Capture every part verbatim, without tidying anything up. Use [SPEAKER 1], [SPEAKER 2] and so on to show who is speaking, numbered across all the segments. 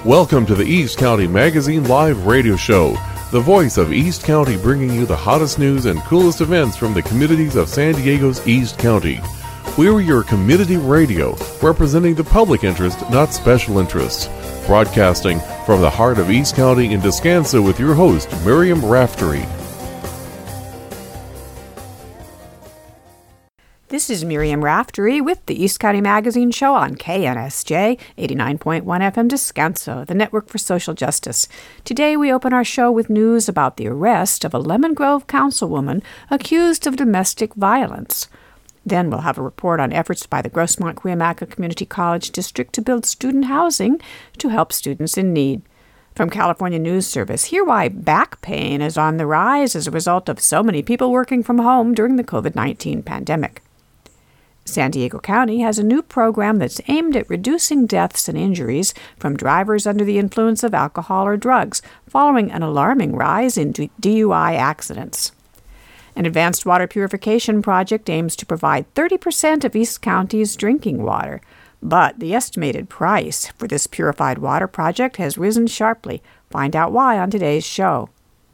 [SPEAKER 1] Welcome to the East County Magazine Live Radio Show, the voice of East County, bringing you the hottest news and coolest events from the communities of San Diego's East County. We're your community radio, representing the public interest, not special interests. Broadcasting from the heart of East County in Descanso with your host, Miriam Raftery.
[SPEAKER 2] This is Miriam Raftery with the East County Magazine Show on K N S J eighty-nine point one F M Descanso, the Network for Social Justice. Today we open our show with news about the arrest of a Lemon Grove councilwoman accused of domestic violence. Then we'll have a report on efforts by the Grossmont-Cuyamaca Community College District to build student housing to help students in need. From California News Service, hear why back pain is on the rise as a result of so many people working from home during the covid nineteen pandemic. San Diego County has a new program that's aimed at reducing deaths and injuries from drivers under the influence of alcohol or drugs, following an alarming rise in D U I accidents. An advanced water purification project aims to provide thirty percent of East County's drinking water, but the estimated price for this purified water project has risen sharply. Find out why on today's show.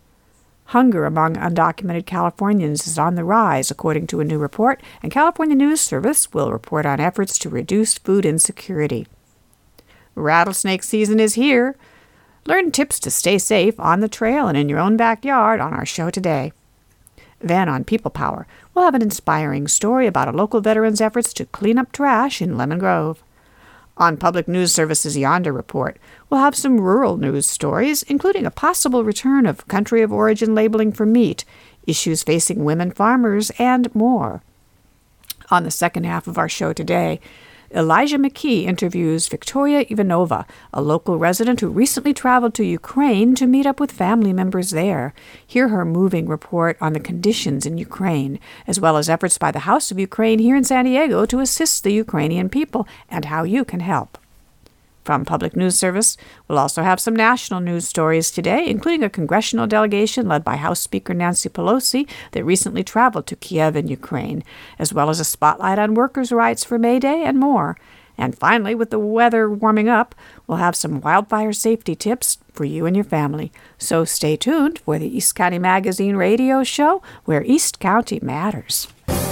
[SPEAKER 2] Hunger among undocumented Californians is on the rise, according to a new report, and California News Service will report on efforts to reduce food insecurity. Rattlesnake season is here. Learn tips to stay safe on the trail and in your own backyard on our show today. Then on People Power, we'll have an inspiring story about a local veteran's efforts to clean up trash in Lemon Grove. On Public News Service's Yonder Report, we'll have some rural news stories, including a possible return of country of origin labeling for meat, issues facing women farmers, and more. On the second half of our show today, Elijah McKee interviews Victoria Ivanova, a local resident who recently traveled to Ukraine to meet up with family members there. Hear her moving report on the conditions in Ukraine, as well as efforts by the House of Ukraine here in San Diego to assist the Ukrainian people and how you can help. From Public News Service, we'll also have some national news stories today, including a congressional delegation led by House Speaker Nancy Pelosi that recently traveled to Kiev in Ukraine, as well as a spotlight on workers' rights for May Day and more. And finally, with the weather warming up, we'll have some wildfire safety tips for you and your family. So stay tuned for the East County Magazine radio show, where East County matters.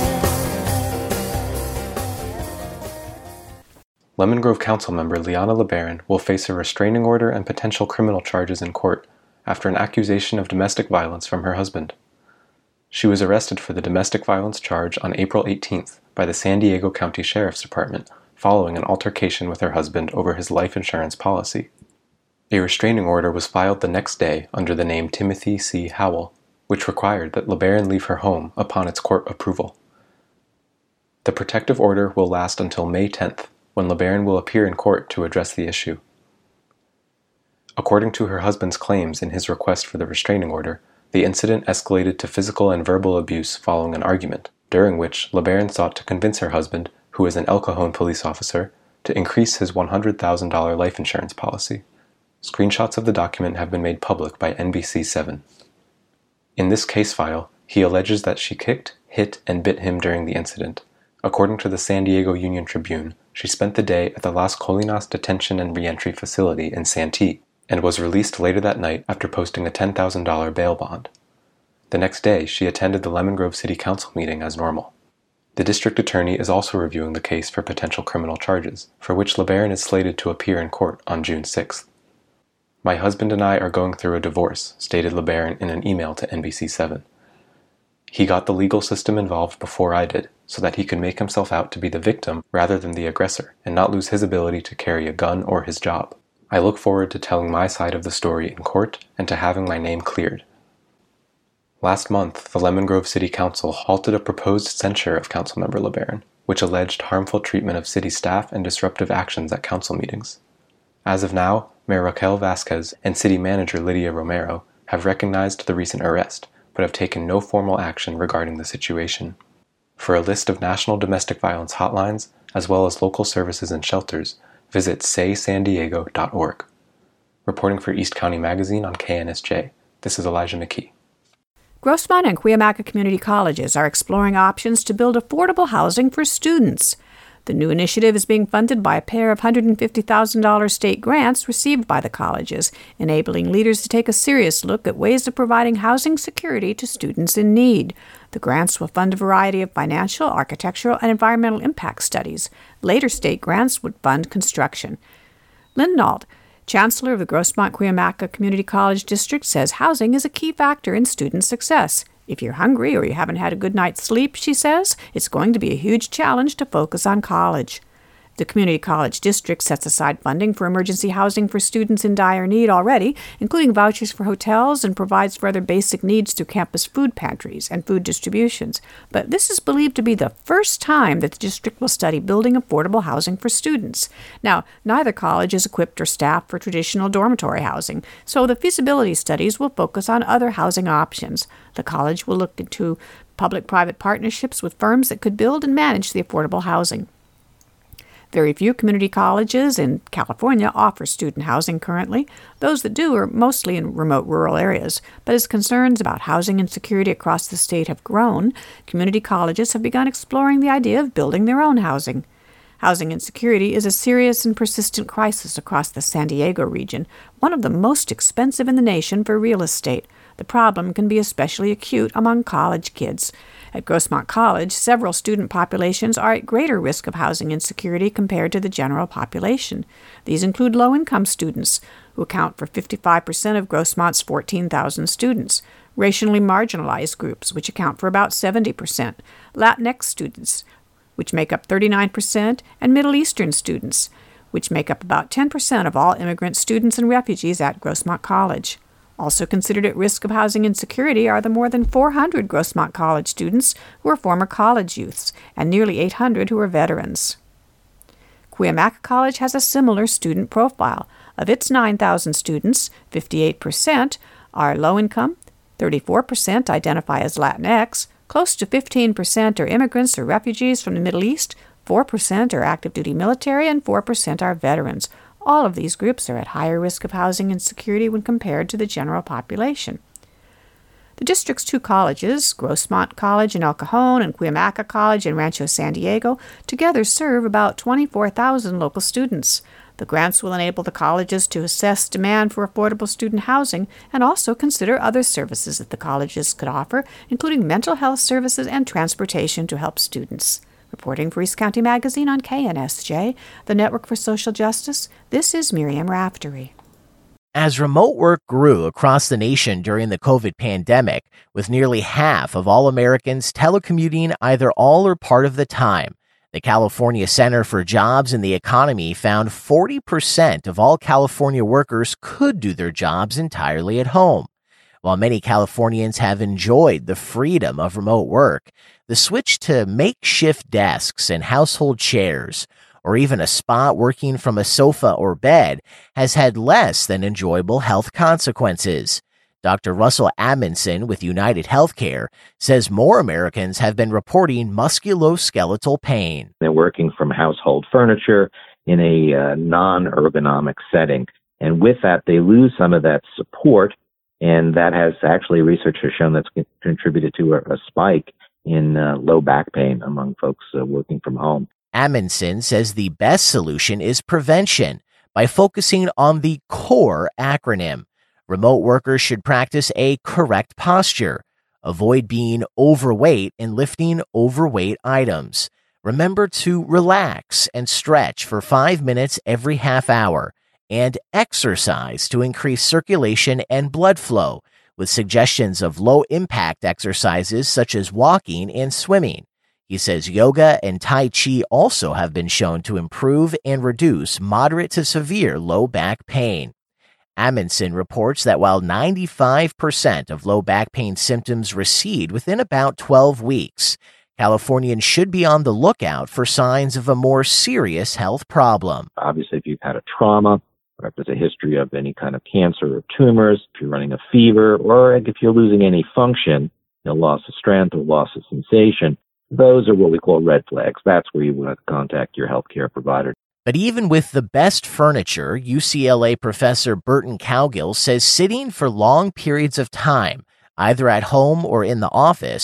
[SPEAKER 3] Lemon Grove Councilmember Liana LeBaron will face a restraining order and potential criminal charges in court after an accusation of domestic violence from her husband. She was arrested for the domestic violence charge on April eighteenth by the San Diego County Sheriff's Department following an altercation with her husband over his life insurance policy. A restraining order was filed the next day under the name Timothy C. Howell, which required that LeBaron leave her home upon its court approval. The protective order will last until May tenth, when LeBaron will appear in court to address the issue. According to her husband's claims in his request for the restraining order, the incident escalated to physical and verbal abuse following an argument, during which LeBaron sought to convince her husband, who is an El Cajon police officer, to increase his one hundred thousand dollars life insurance policy. Screenshots of the document have been made public by N B C seven. In this case file, he alleges that she kicked, hit, and bit him during the incident. According to the San Diego Union Tribune, she spent the day at the Las Colinas Detention and Reentry Facility in Santee and was released later that night after posting a ten thousand dollars bail bond. The next day, she attended the Lemon Grove City Council meeting as normal. The district attorney is also reviewing the case for potential criminal charges, for which LeBaron is slated to appear in court on June sixth. "My husband and I are going through a divorce," stated LeBaron in an email to N B C seven. "He got the legal system involved before I did, so that he could make himself out to be the victim rather than the aggressor and not lose his ability to carry a gun or his job. I look forward to telling my side of the story in court and to having my name cleared." Last month, the Lemon Grove City Council halted a proposed censure of Councilmember LeBaron, which alleged harmful treatment of city staff and disruptive actions at council meetings. As of now, Mayor Raquel Vasquez and City Manager Lydia Romero have recognized the recent arrest, but have taken no formal action regarding the situation. For a list of national domestic violence hotlines, as well as local services and shelters, visit say san diego dot org. Reporting for East County Magazine on K N S J, this is Elijah McKee.
[SPEAKER 2] Grossmont and Cuyamaca community colleges are exploring options to build affordable housing for students. The new initiative is being funded by a pair of one hundred fifty thousand dollars state grants received by the colleges, enabling leaders to take a serious look at ways of providing housing security to students in need. The grants will fund a variety of financial, architectural, and environmental impact studies. Later state grants would fund construction. Lynn Nault, Chancellor of the Grossmont-Cuyamaca Community College District, says housing is a key factor in student success. If you're hungry or you haven't had a good night's sleep, she says, it's going to be a huge challenge to focus on college. The Community College District sets aside funding for emergency housing for students in dire need already, including vouchers for hotels, and provides for other basic needs through campus food pantries and food distributions. But this is believed to be the first time that the district will study building affordable housing for students. Now, neither college is equipped or staffed for traditional dormitory housing, so the feasibility studies will focus on other housing options. The college will look into public-private partnerships with firms that could build and manage the affordable housing. Very few community colleges in California offer student housing currently. Those that do are mostly in remote rural areas. But as concerns about housing insecurity across the state have grown, community colleges have begun exploring the idea of building their own housing. Housing insecurity is a serious and persistent crisis across the San Diego region, one of the most expensive in the nation for real estate. The problem can be especially acute among college kids. At Grossmont College, several student populations are at greater risk of housing insecurity compared to the general population. These include low-income students, who account for fifty-five percent of Grossmont's fourteen thousand students, racially marginalized groups, which account for about seventy percent, Latinx students, which make up thirty-nine percent, and Middle Eastern students, which make up about ten percent of all immigrant students and refugees at Grossmont College. Also considered at risk of housing insecurity are the more than four hundred Grossmont College students who are former college youths and nearly eight hundred who are veterans. Cuyamaca College has a similar student profile. Of its nine thousand students, fifty-eight percent are low-income, thirty-four percent identify as Latinx, close to fifteen percent are immigrants or refugees from the Middle East, four percent are active-duty military, and four percent are veterans. All of these groups are at higher risk of housing insecurity when compared to the general population. The district's two colleges, Grossmont College in El Cajon and Cuyamaca College in Rancho San Diego, together serve about twenty-four thousand local students. The grants will enable the colleges to assess demand for affordable student housing and also consider other services that the colleges could offer, including mental health services and transportation to help students. Reporting for East County Magazine on K N S J, the Network for Social Justice, this is Miriam Raftery.
[SPEAKER 4] As remote work grew across the nation during the COVID pandemic, with nearly half of all Americans telecommuting either all or part of the time, the California Center for Jobs and the Economy found forty percent of all California workers could do their jobs entirely at home. While many Californians have enjoyed the freedom of remote work, the switch to makeshift desks and household chairs, or even a spot working from a sofa or bed, has had less than enjoyable health consequences. Doctor Russell Amundson with United Healthcare says more Americans have been reporting musculoskeletal pain.
[SPEAKER 5] They're working from household furniture in a uh, non-ergonomic setting, and with that, they lose some of that support. And that has actually, research has shown that's contributed to a, a spike in uh, low back pain among folks uh, working from home.
[SPEAKER 4] Amundson says the best solution is prevention by focusing on the CORE acronym. Remote workers should practice a correct posture, avoid being overweight and lifting overweight items. Remember to relax and stretch for five minutes every half hour, and exercise to increase circulation and blood flow, with suggestions of low-impact exercises such as walking and swimming. He says yoga and Tai Chi also have been shown to improve and reduce moderate to severe low back pain. Amundson reports that while ninety-five percent of low back pain symptoms recede within about twelve weeks, Californians should be on the lookout for signs of a more serious health problem.
[SPEAKER 5] Obviously, if you've had a trauma, or if there's a history of any kind of cancer or tumors, if you're running a fever, or if you're losing any function, you know, loss of strength or loss of sensation, those are what we call red flags. That's where you want to contact your healthcare provider.
[SPEAKER 4] But even with the best furniture, U C L A professor Burton Cowgill says sitting for long periods of time, either at home or in the office,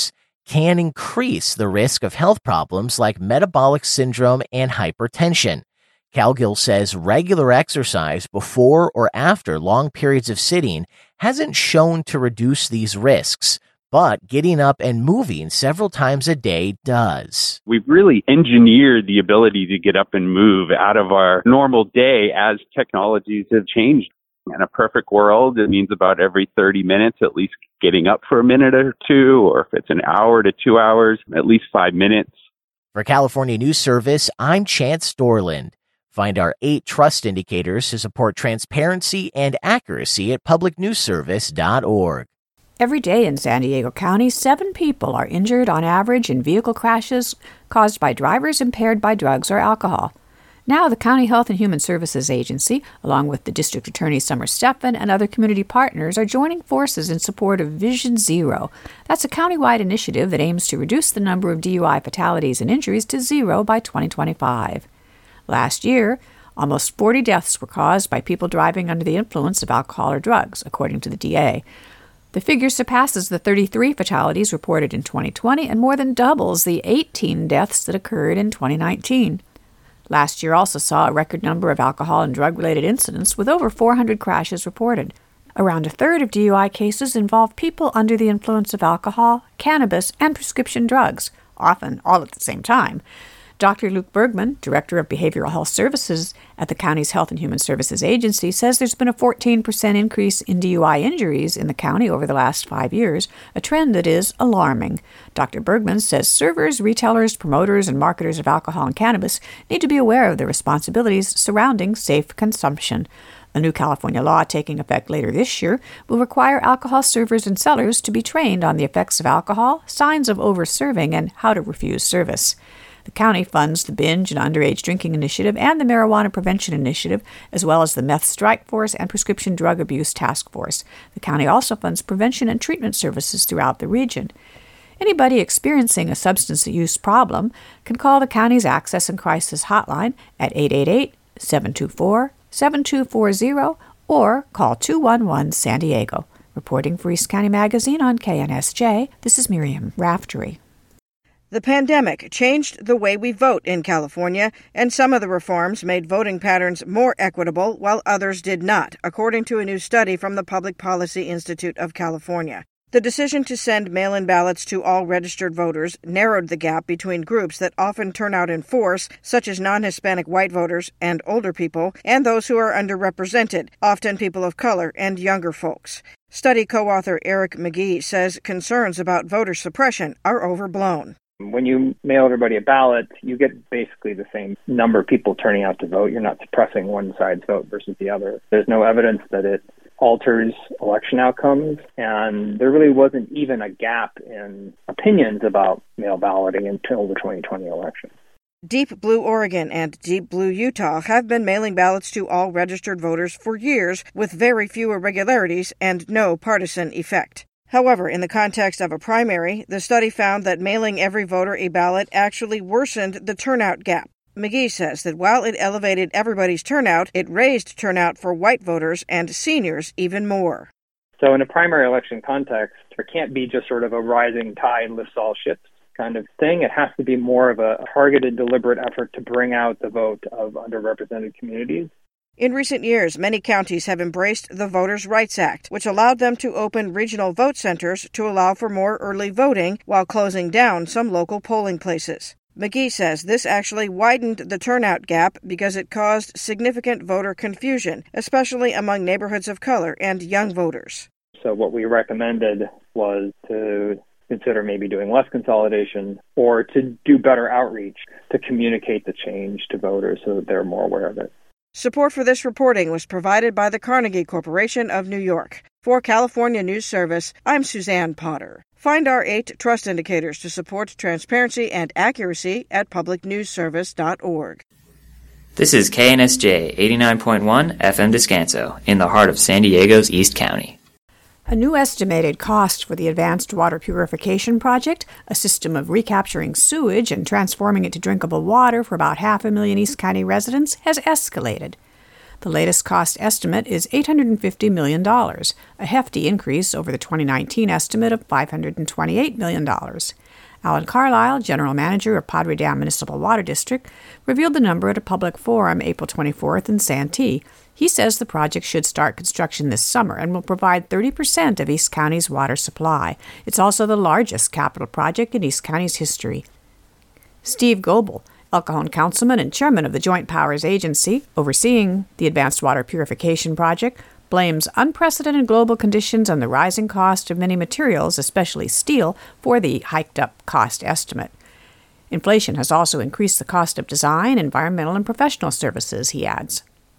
[SPEAKER 4] can increase the risk of health problems like metabolic syndrome and hypertension. Calgill says regular exercise before or after long periods of sitting hasn't shown to reduce these risks, but getting up and moving several times a day does.
[SPEAKER 6] We've really engineered the ability to get up and move out of our normal day as technologies have changed. In a perfect world, it means about every thirty minutes, at least getting up for a minute or two, or if it's an hour to two hours, at least five minutes.
[SPEAKER 4] For California News Service, I'm Chance Dorland. Find our eight trust indicators to support transparency and accuracy at public news service dot org.
[SPEAKER 2] Every day in San Diego County, seven people are injured on average in vehicle crashes caused by drivers impaired by drugs or alcohol. Now, the County Health and Human Services Agency, along with the District Attorney Summer Steffen and other community partners, are joining forces in support of Vision Zero. That's a countywide initiative that aims to reduce the number of D U I fatalities and injuries to zero by twenty twenty-five. Last year, almost forty deaths were caused by people driving under the influence of alcohol or drugs, according to the D A. The figure surpasses the thirty-three fatalities reported in twenty twenty and more than doubles the eighteen deaths that occurred in twenty nineteen. Last year also saw a record number of alcohol and drug-related incidents, with over four hundred crashes reported. Around a third of D U I cases involve people under the influence of alcohol, cannabis, and prescription drugs, often all at the same time. Doctor Luke Bergman, Director of Behavioral Health Services at the county's Health and Human Services Agency, says there's been a fourteen percent increase in D U I injuries in the county over the last five years, a trend that is alarming. Doctor Bergman says servers, retailers, promoters, and marketers of alcohol and cannabis need to be aware of the responsibilities surrounding safe consumption. A new California law taking effect later this year will require alcohol servers and sellers to be trained on the effects of alcohol, signs of over-serving, and how to refuse service. The county funds the Binge and Underage Drinking Initiative and the Marijuana Prevention Initiative, as well as the Meth Strike Force and Prescription Drug Abuse Task Force. The county also funds prevention and treatment services throughout the region. Anybody experiencing a substance use problem can call the county's Access and Crisis Hotline at eight eight eight, seven two four, seven two four zero or call two one one San Diego. Reporting for East County Magazine on K N S J, this is Miriam Raftery.
[SPEAKER 7] The pandemic changed the way we vote in California, and some of the reforms made voting patterns more equitable while others did not, according to a new study from the Public Policy Institute of California. The decision to send mail-in ballots to all registered voters narrowed the gap between groups that often turn out in force, such as non-Hispanic white voters and older people, and those who are underrepresented, often people of color and younger folks. Study co-author Eric McGee says concerns about voter suppression are overblown.
[SPEAKER 8] When you mail everybody a ballot, you get basically the same number of people turning out to vote. You're not suppressing one side's vote versus the other. There's no evidence that it alters election outcomes, and there really wasn't even a gap in opinions about mail balloting until the twenty twenty election.
[SPEAKER 7] Deep Blue Oregon and Deep Blue Utah have been mailing ballots to all registered voters for years with very few irregularities and no partisan effect. However, in the context of a primary, the study found that mailing every voter a ballot actually worsened the turnout gap. McGee says that while it elevated everybody's turnout, it raised turnout for white voters and seniors even more.
[SPEAKER 8] So in a primary election context, there can't be just sort of a rising tide lifts all ships kind of thing. It has to be more of a targeted, deliberate effort to bring out the vote of underrepresented communities.
[SPEAKER 7] In recent years, many counties have embraced the Voters' Rights Act, which allowed them to open regional vote centers to allow for more early voting while closing down some local polling places. McGee says this actually widened the turnout gap because it caused significant voter confusion, especially among neighborhoods of color and young voters.
[SPEAKER 8] So what we recommended was to consider maybe doing less consolidation or to do better outreach to communicate the change to voters so that they're more aware of it.
[SPEAKER 7] Support for this reporting was provided by the Carnegie Corporation of New York. For California News Service, I'm Suzanne Potter. Find our eight trust indicators to support transparency and accuracy at public news service dot org.
[SPEAKER 9] This is K N S J eighty-nine point one F M Descanso, in the heart of San Diego's East County.
[SPEAKER 2] A new estimated cost for the Advanced Water Purification Project, a system of recapturing sewage and transforming it to drinkable water for about half a million East County residents, has escalated. The latest cost estimate is eight hundred fifty million dollars, a hefty increase over the twenty nineteen estimate of five hundred twenty-eight million dollars. Alan Carlisle, general manager of Padre Dam Municipal Water District, revealed the number at a public forum April twenty-fourth in Santee. He says the project should start construction this summer and will provide thirty percent of East County's water supply. It's also the largest capital project in East County's history. Steve Goebel, El Cajon councilman and chairman of the Joint Powers Agency, overseeing the Advanced Water Purification Project, blames unprecedented global conditions and the rising cost of many materials, especially steel, for the hiked-up cost estimate. Inflation has also increased the cost of design, environmental, and professional services, he adds.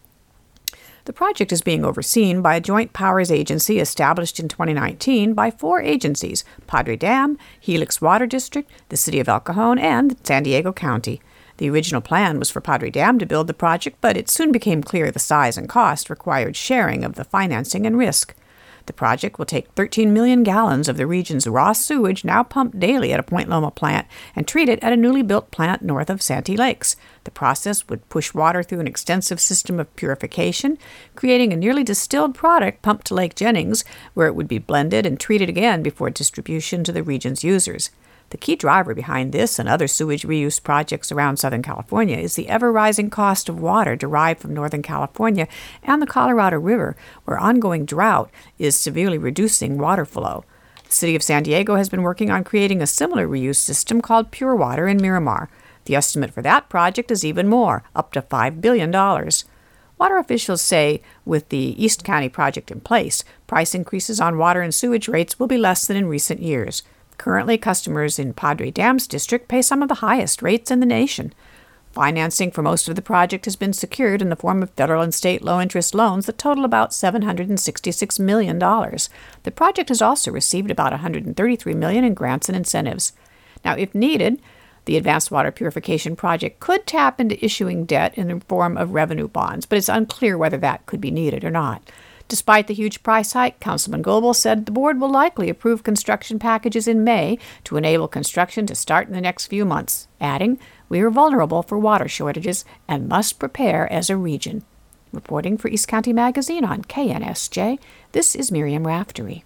[SPEAKER 2] The project is being overseen by a joint powers agency established in twenty nineteen by four agencies: Padre Dam, Helix Water District, the City of El Cajon, and San Diego County. The original plan was for Padre Dam to build the project, but it soon became clear the size and cost required sharing of the financing and risk. The project will take thirteen million gallons of the region's raw sewage now pumped daily at a Point Loma plant and treat it at a newly built plant north of Santee Lakes. The process would push water through an extensive system of purification, creating a nearly distilled product pumped to Lake Jennings, where it would be blended and treated again before distribution to the region's users. The key driver behind this and other sewage reuse projects around Southern California is the ever-rising cost of water derived from Northern California and the Colorado River, where ongoing drought is severely reducing water flow. The City of San Diego has been working on creating a similar reuse system called Pure Water in Miramar. The estimate for that project is even more, up to five billion dollars. Water officials say with the East County project in place, price increases on water and sewage rates will be less than in recent years. Currently, customers in Padre Dam's district pay some of the highest rates in the nation. Financing for most of the project has been secured in the form of federal and state low-interest loans that total about seven hundred sixty-six million dollars. The project has also received about one hundred thirty-three million dollars in grants and incentives. Now, if needed, the Advanced Water Purification Project could tap into issuing debt in the form of revenue bonds, but it's unclear whether that could be needed or not. Despite the huge price hike, Councilman Goebel said the board will likely approve construction packages in May to enable construction to start in the next few months, adding, "We are vulnerable for water shortages and must prepare as a region." Reporting for East County Magazine on K N S J, this is Miriam Raftery.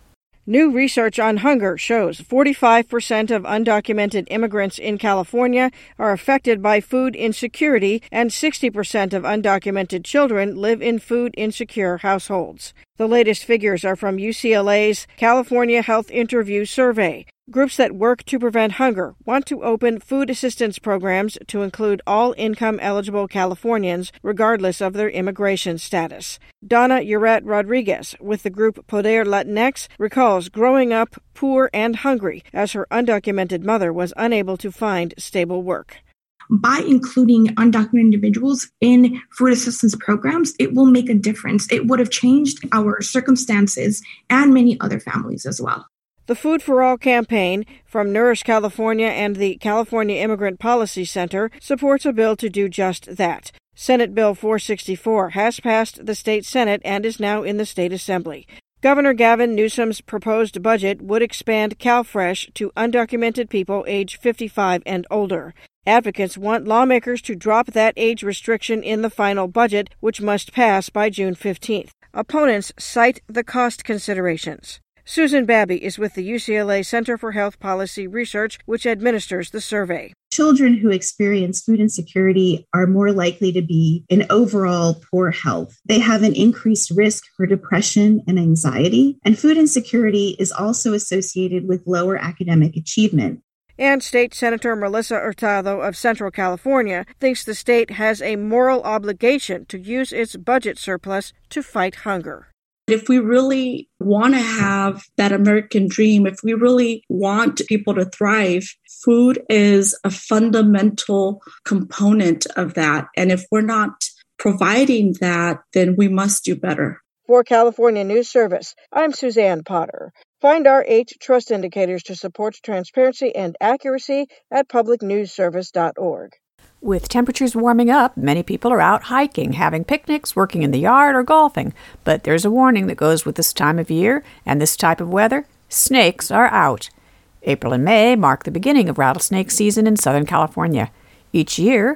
[SPEAKER 7] New research on hunger shows forty-five percent of undocumented immigrants in California are affected by food insecurity, and sixty percent of undocumented children live in food insecure households. The latest figures are from U C L A's California Health Interview Survey. Groups that work to prevent hunger want to open food assistance programs to include all income-eligible Californians, regardless of their immigration status. Donna Uret Rodriguez, with the group Poder Latinx, recalls growing up poor and hungry as her undocumented mother was unable to find stable work.
[SPEAKER 10] By including undocumented individuals in food assistance programs, it will make a difference. It would have changed our circumstances and many other families as well.
[SPEAKER 7] The Food for All campaign from Nourish California and the California Immigrant Policy Center supports a bill to do just that. Senate Bill four sixty-four has passed the state Senate and is now in the state assembly. Governor Gavin Newsom's proposed budget would expand CalFresh to undocumented people age fifty-five and older. Advocates want lawmakers to drop that age restriction in the final budget, which must pass by June fifteenth. Opponents cite the cost considerations. Susan Babby is with the U C L A Center for Health Policy Research, which administers the survey.
[SPEAKER 11] Children who experience food insecurity are more likely to be in overall poor health. They have an increased risk for depression and anxiety, and food insecurity is also associated with lower academic achievement.
[SPEAKER 7] And State Senator Melissa Hurtado of Central California thinks the state has a moral obligation to use its budget surplus to fight hunger.
[SPEAKER 12] If we really want to have that American dream, if we really want people to thrive, food is a fundamental component of that. And if we're not providing that, then we must do better.
[SPEAKER 7] For California News Service, I'm Suzanne Potter. Find our eight trust indicators to support transparency and accuracy at public news service dot org.
[SPEAKER 2] With temperatures warming up, many people are out hiking, having picnics, working in the yard, or golfing. But there's a warning that goes with this time of year and this type of weather. Snakes are out. April and May mark the beginning of rattlesnake season in Southern California. Each year,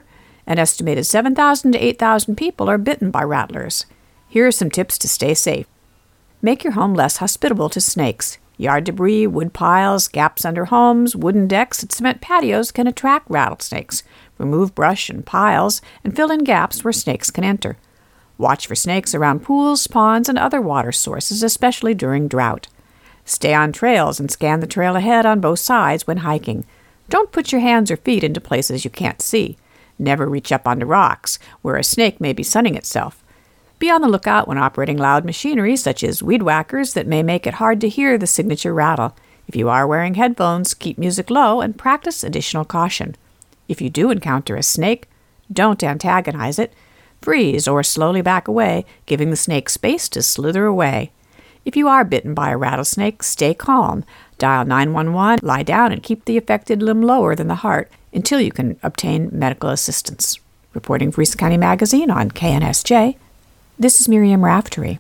[SPEAKER 2] An estimated seven thousand to eight thousand people are bitten by rattlers. Here are some tips to stay safe. Make your home less hospitable to snakes. Yard debris, wood piles, gaps under homes, wooden decks, and cement patios can attract rattlesnakes. Remove brush and piles and fill in gaps where snakes can enter. Watch for snakes around pools, ponds, and other water sources, especially during drought. Stay on trails and scan the trail ahead on both sides when hiking. Don't put your hands or feet into places you can't see. Never reach up onto rocks, where a snake may be sunning itself. Be on the lookout when operating loud machinery, such as weed whackers, that may make it hard to hear the signature rattle. If you are wearing headphones, keep music low and practice additional caution. If you do encounter a snake, don't antagonize it. Freeze or slowly back away, giving the snake space to slither away. If you are bitten by a rattlesnake, stay calm. Dial nine one one, lie down, and keep the affected limb lower than the heart until you can obtain medical assistance. Reporting for East County Magazine on K N S J, this is Miriam Raftery.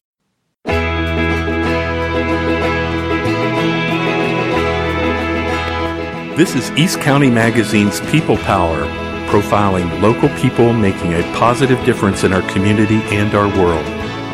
[SPEAKER 13] This is East County Magazine's People Power, profiling local people making a positive difference in our community and our world.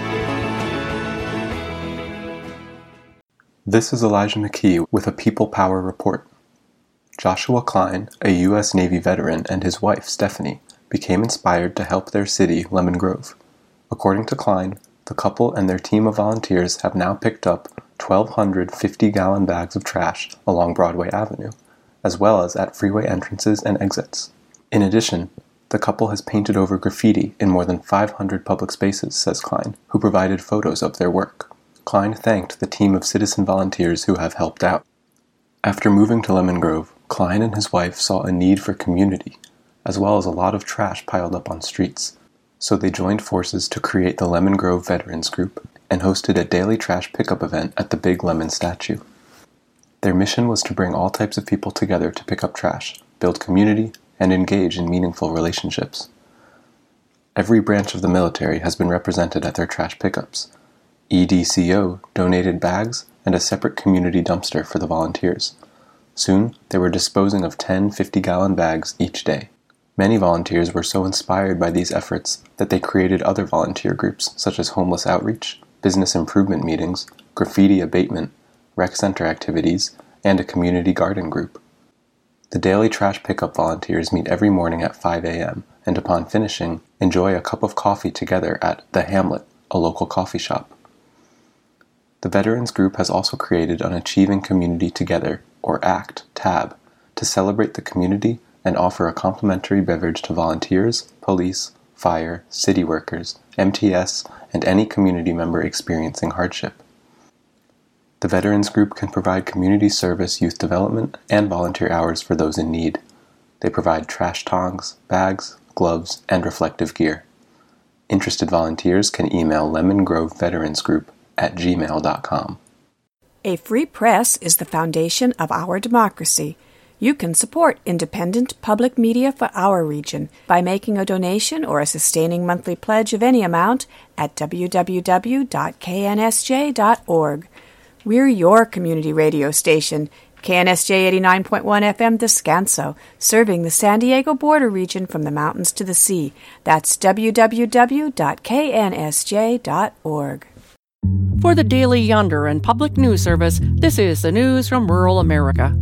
[SPEAKER 3] This is Elijah McKee with a People Power report. Joshua Klein, a U S Navy veteran, and his wife, Stephanie, became inspired to help their city, Lemon Grove. According to Klein, the couple and their team of volunteers have now picked up twelve hundred fifty-gallon bags of trash along Broadway Avenue, as well as at freeway entrances and exits. In addition, the couple has painted over graffiti in more than five hundred public spaces, says Klein, who provided photos of their work. Klein thanked the team of citizen volunteers who have helped out. After moving to Lemon Grove, Klein and his wife saw a need for community, as well as a lot of trash piled up on streets, so they joined forces to create the Lemon Grove Veterans Group and hosted a daily trash pickup event at the Big Lemon statue. Their mission was to bring all types of people together to pick up trash, build community, and engage in meaningful relationships. Every branch of the military has been represented at their trash pickups. E D C O donated bags and a separate community dumpster for the volunteers. Soon, they were disposing of ten fifty-gallon bags each day. Many volunteers were so inspired by these efforts that they created other volunteer groups such as homeless outreach, business improvement meetings, graffiti abatement, rec center activities, and a community garden group. The daily trash pickup volunteers meet every morning at five a.m. and upon finishing, enjoy a cup of coffee together at The Hamlet, a local coffee shop. The Veterans Group has also created an Achieving Community Together, or ACT, tab, to celebrate the community and offer a complimentary beverage to volunteers, police, fire, city workers, M T S, and any community member experiencing hardship. The Veterans Group can provide community service, youth development, and volunteer hours for those in need. They provide trash tongs, bags, gloves, and reflective gear. Interested volunteers can email Lemon Grove Veterans Group at gmail dot com.
[SPEAKER 2] A free press is the foundation of our democracy. You can support independent public media for our region by making a donation or a sustaining monthly pledge of any amount at w w w dot k n s j dot org. We're your community radio station, K N S J eighty-nine point one F M Descanso, serving the San Diego border region from the mountains to the sea. That's w w w dot k n s j dot org.
[SPEAKER 14] For the Daily Yonder and Public News Service, this is the news from rural America.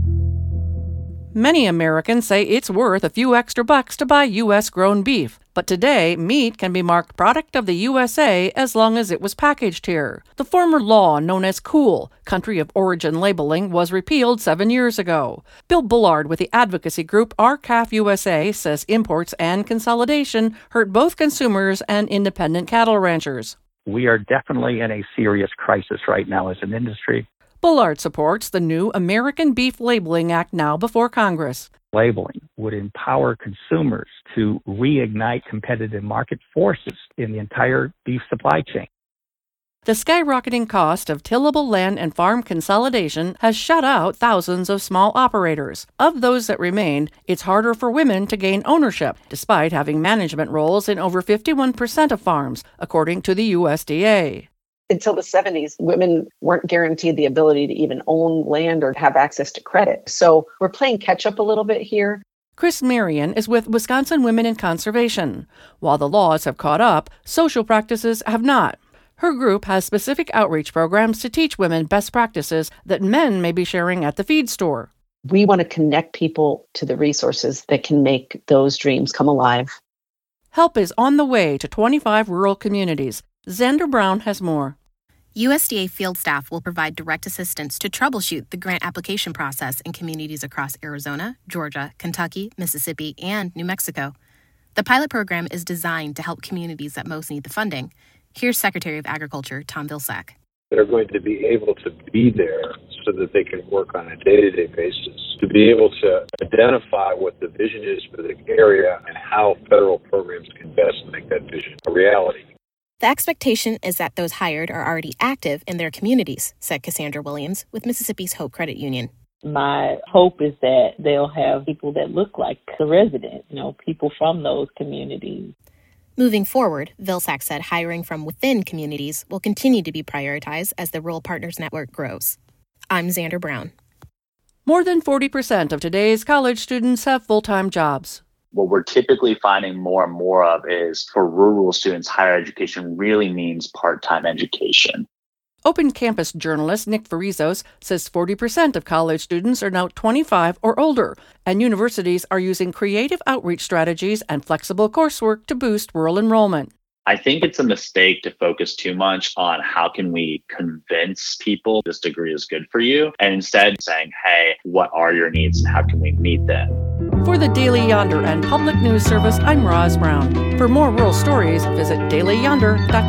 [SPEAKER 14] Many Americans say it's worth a few extra bucks to buy U S-grown beef. But today, meat can be marked product of the U S A as long as it was packaged here. The former law known as COOL, Country of Origin Labeling, was repealed seven years ago. Bill Bullard with the advocacy group R C A F U S A says imports and consolidation hurt both consumers and independent cattle ranchers.
[SPEAKER 15] We are definitely in a serious crisis right now as an industry.
[SPEAKER 14] Bullard supports the new American Beef Labeling Act now before Congress.
[SPEAKER 15] Labeling would empower consumers to reignite competitive market forces in the entire beef supply chain.
[SPEAKER 14] The skyrocketing cost of tillable land and farm consolidation has shut out thousands of small operators. Of those that remain, it's harder for women to gain ownership, despite having management roles in over fifty-one percent of farms, according to the U S D A.
[SPEAKER 16] Until the seventies, women weren't guaranteed the ability to even own land or have access to credit. So we're playing catch up a little bit here.
[SPEAKER 14] Chris Marion is with Wisconsin Women in Conservation. While the laws have caught up, social practices have not. Her group has specific outreach programs to teach women best practices that men may be sharing at the feed store.
[SPEAKER 16] We want to connect people to the resources that can make those dreams come alive.
[SPEAKER 14] Help is on the way to twenty-five rural communities. Xander Brown has more.
[SPEAKER 17] U S D A field staff will provide direct assistance to troubleshoot the grant application process in communities across Arizona, Georgia, Kentucky, Mississippi, and New Mexico. The pilot program is designed to help communities that most need the funding. Here's Secretary of Agriculture Tom Vilsack.
[SPEAKER 18] They're going to be able to be there so that they can work on a day-to-day basis, to be able to identify what the vision is for the area and how federal programs can best make that vision a reality.
[SPEAKER 17] The expectation is that those hired are already active in their communities, said Cassandra Williams with Mississippi's Hope Credit Union.
[SPEAKER 19] My hope is that they'll have people that look like the residents, you know, people from those communities.
[SPEAKER 17] Moving forward, Vilsack said hiring from within communities will continue to be prioritized as the Rural Partners Network grows. I'm Xander Brown.
[SPEAKER 14] More than forty percent of today's college students have full-time jobs.
[SPEAKER 20] What we're typically finding more and more of is for rural students, higher education really means part-time education.
[SPEAKER 14] Open Campus journalist Nick Farizos says forty percent of college students are now twenty-five or older, and universities are using creative outreach strategies and flexible coursework to boost rural enrollment.
[SPEAKER 20] I think it's a mistake to focus too much on how can we convince people this degree is good for you, and instead saying, hey, what are your needs and how can we meet them?
[SPEAKER 14] For the Daily Yonder and Public News Service, I'm Roz Brown. For more rural stories, visit daily yonder dot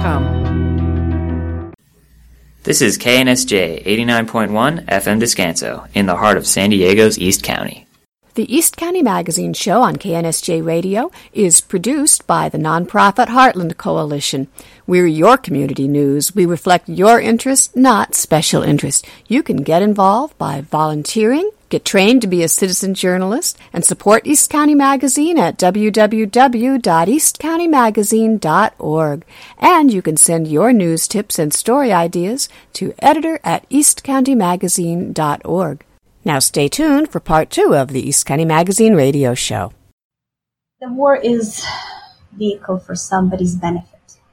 [SPEAKER 14] com.
[SPEAKER 9] This is K N S J eighty-nine point one F M Descanso, in the heart of San Diego's East County.
[SPEAKER 2] The East County Magazine Show on K N S J Radio is produced by the nonprofit Heartland Coalition. We're your community news. We reflect your interest, not special interest. You can get involved by volunteering, get trained to be a citizen journalist, and support East County Magazine at w w w dot east county magazine dot org. And you can send your news tips and story ideas to editor at east county magazine dot org. Now stay tuned for part two of the East County Magazine radio show.
[SPEAKER 21] The war is a vehicle for somebody's benefit.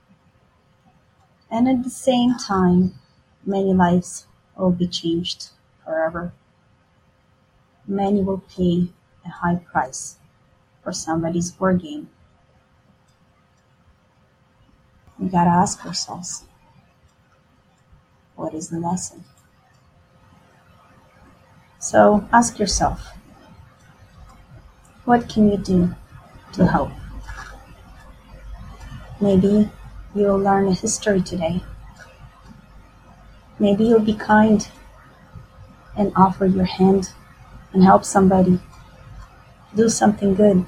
[SPEAKER 21] And at the same time, many lives will be changed forever. Many will pay a high price for somebody's war game. We gotta ask ourselves, what is the lesson? So ask yourself, what can you do to help? Maybe you'll learn a history today. Maybe you'll be kind and offer your hand and help somebody do something good.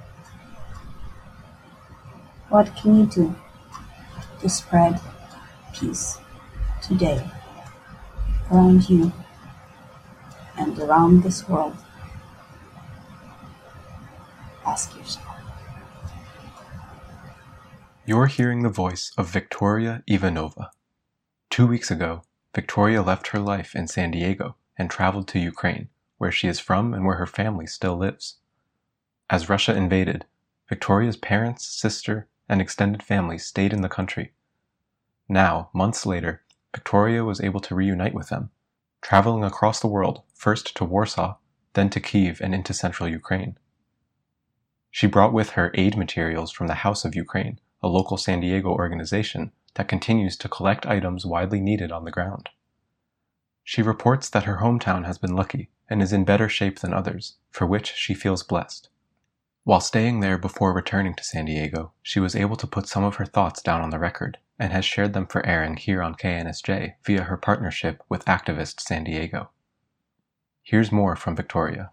[SPEAKER 21] What can you do to spread peace today around you and around this world? Ask yourself.
[SPEAKER 3] You're hearing the voice of Victoria Ivanova. Two weeks ago, Victoria left her life in San Diego and traveled to Ukraine, where she is from and where her family still lives. As Russia invaded, Victoria's parents, sister, and extended family stayed in the country. Now, months later, Victoria was able to reunite with them, traveling across the world, first to Warsaw, then to Kyiv and into central Ukraine. She brought with her aid materials from the House of Ukraine, a local San Diego organization that continues to collect items widely needed on the ground. She reports that her hometown has been lucky and is in better shape than others, for which she feels blessed. While staying there before returning to San Diego, she was able to put some of her thoughts down on the record and has shared them for airing here on K N S J via her partnership with Activist San Diego. Here's more from Victoria.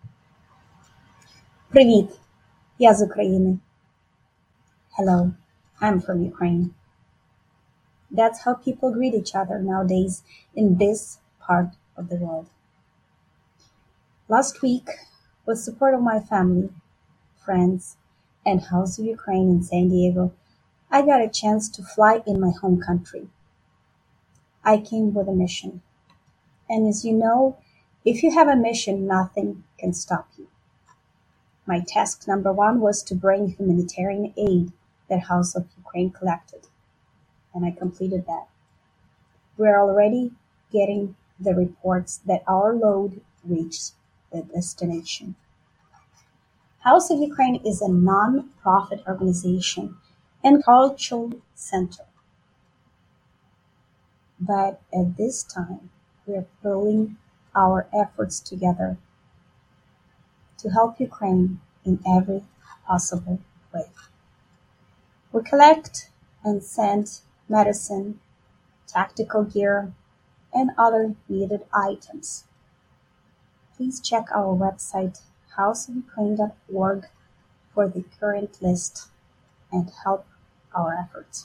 [SPEAKER 21] Привіт, я з України. Hello, I'm from Ukraine. That's how people greet each other nowadays in this part of the world. Last week, with support of my family, friends, and House of Ukraine in San Diego, I got a chance to fly in my home country. I came with a mission. And as you know, if you have a mission, nothing can stop you. My task number one was to bring humanitarian aid that House of Ukraine collected, and I completed that. We're already getting the reports that our load reached the destination. House of Ukraine is a non-profit organization and cultural center. But at this time, we're pulling our efforts together to help Ukraine in every possible way. We collect and send medicine, tactical gear, and other needed items. Please check our website, house of ukraine dot org, for the current list and help our efforts.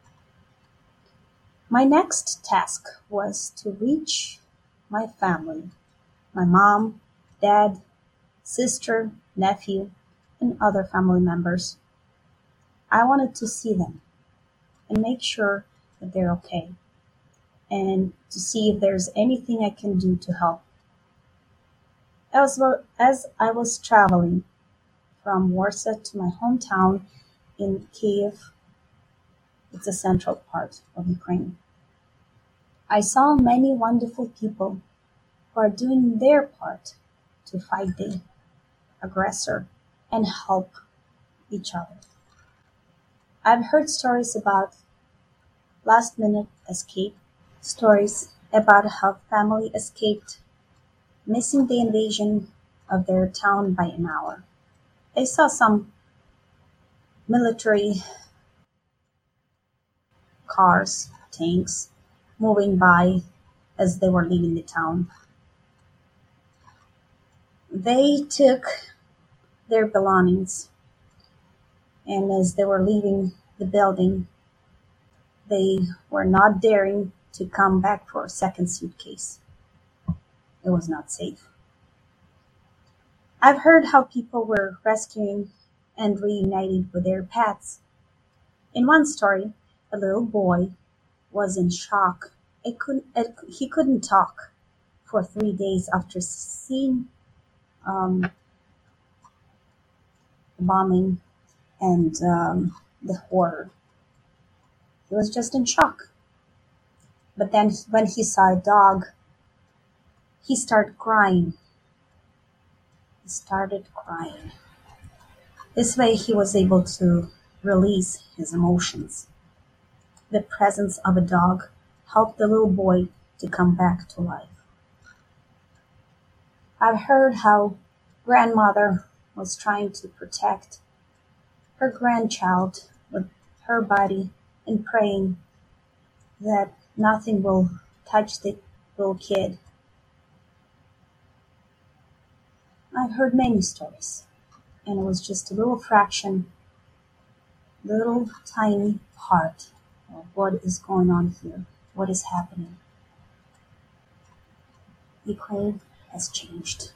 [SPEAKER 21] My next task was to reach my family, my mom, dad, sister, nephew, and other family members. I wanted to see them and make sure that they're okay, and to see if there's anything I can do to help. As well as I was traveling from Warsaw to my hometown in Kiev, it's a central part of Ukraine, I saw many wonderful people who are doing their part to fight the aggressor and help each other. I've heard stories about last-minute escape, stories about how family escaped, missing the invasion of their town by an hour. I saw some military cars, tanks, moving by as they were leaving the town. They took their belongings, and as they were leaving the building, they were not daring to come back for a second suitcase. It was not safe. I've heard how people were rescuing and reuniting with their pets. In one story, a little boy was in shock. It couldn't, it, he couldn't talk for three days after seeing um, bombing and um, the horror. He was just in shock. But then when he saw a dog, he started crying. He started crying. This way he was able to release his emotions. The presence of a dog helped the little boy to come back to life. I've heard how grandmother was trying to protect her grandchild with her body and praying that nothing will touch the little kid. I've heard many stories, and it was just a little fraction, little tiny part of what is going on here, what is happening. Ukraine has changed.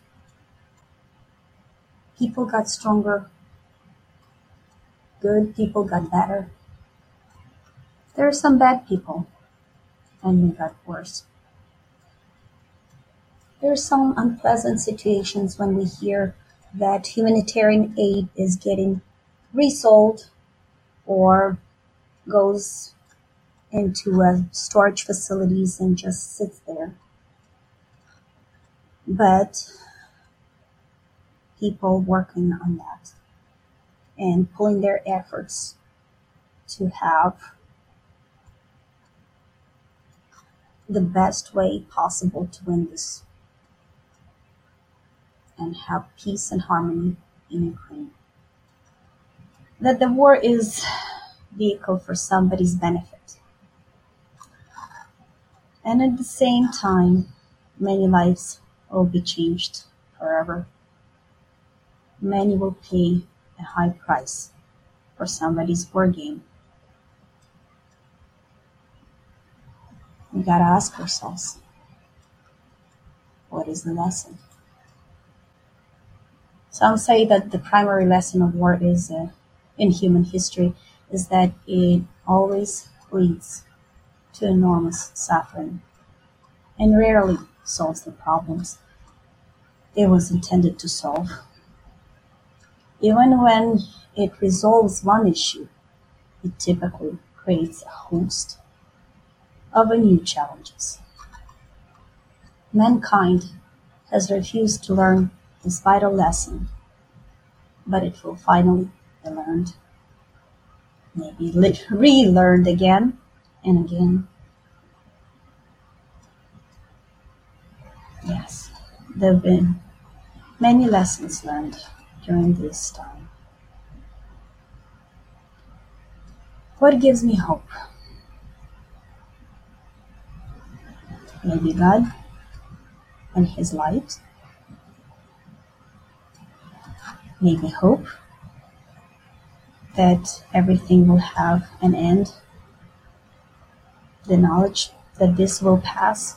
[SPEAKER 21] People got stronger. Good people got better. There are some bad people, and they got worse. There are some unpleasant situations when we hear that humanitarian aid is getting resold or goes into uh, storage facilities and just sits there. But people working on that and pulling their efforts to have the best way possible to win this and have peace and harmony in Ukraine. That the war is a vehicle for somebody's benefit. And at the same time, many lives will be changed forever. Many will pay a high price for somebody's war game. We gotta ask ourselves, what is the lesson? Some say that the primary lesson of war is uh, in human history is that it always leads to enormous suffering and rarely solves the problems it was intended to solve. Even when it resolves one issue, it typically creates a host of new challenges. Mankind has refused to learn this vital lesson, but it will finally be learned, maybe relearned again and again. Yes, there have been many lessons learned during this time. What gives me hope? Maybe God and His light. Maybe hope that everything will have an end. The knowledge that this will pass.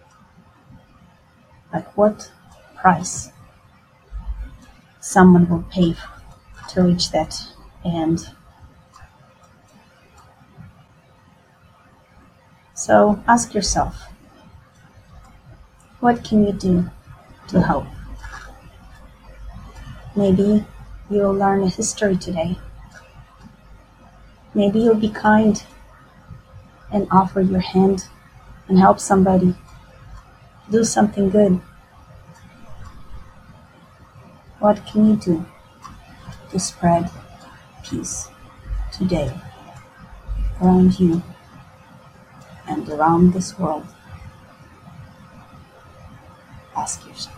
[SPEAKER 21] At what price someone will pay to reach that end. So ask yourself, what can you do to help? Maybe you'll learn a history today. Maybe you'll be kind and offer your hand and help somebody. Do something good. What can you do to spread peace today around you and around this world? Ask yourself.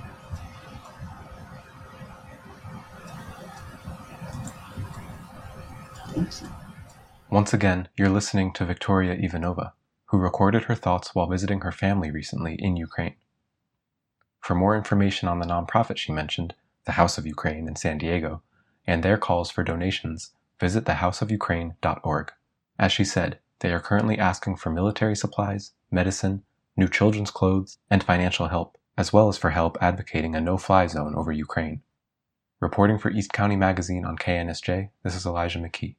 [SPEAKER 21] Thank you.
[SPEAKER 3] Once again, you're listening to Victoria Ivanova, who recorded her thoughts while visiting her family recently in Ukraine. For more information on the nonprofit she mentioned, the House of Ukraine in San Diego, and their calls for donations, visit the house of ukraine dot org. As she said, they are currently asking for military supplies, medicine, new children's clothes, and financial help, as well as for help advocating a no-fly zone over Ukraine. Reporting for East County Magazine on K N S J, this is Elijah McKee.